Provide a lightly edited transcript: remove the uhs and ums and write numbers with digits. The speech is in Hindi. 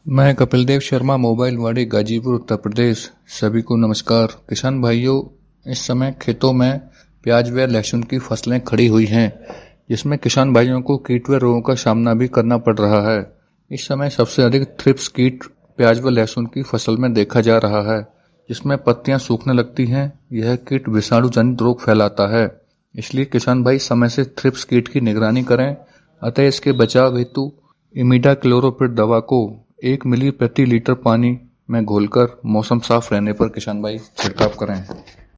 मैं कपिल देव शर्मा, मोबाइल वाड़ी, गाजीपुर, उत्तर प्रदेश। सभी को नमस्कार। किसान भाइयों, इस समय खेतों में प्याज व लहसुन की फसलें खड़ी हुई हैं, जिसमें किसान भाइयों को कीट व रोगों का सामना भी करना पड़ रहा है। इस समय सबसे अधिक थ्रिप्स कीट प्याज व लहसुन की फसल में देखा जा रहा है, जिसमें पत्तियां सूखने लगती हैं। यह कीट विषाणु जनित रोग फैलाता है, इसलिए किसान भाई समय से थ्रिप्स कीट की निगरानी करें। अतः इसके बचाव हेतु इमिडाक्लोप्रिड दवा को 1 मिली प्रति लीटर पानी में घोलकर मौसम साफ रहने पर किसान भाई छिड़काव करें।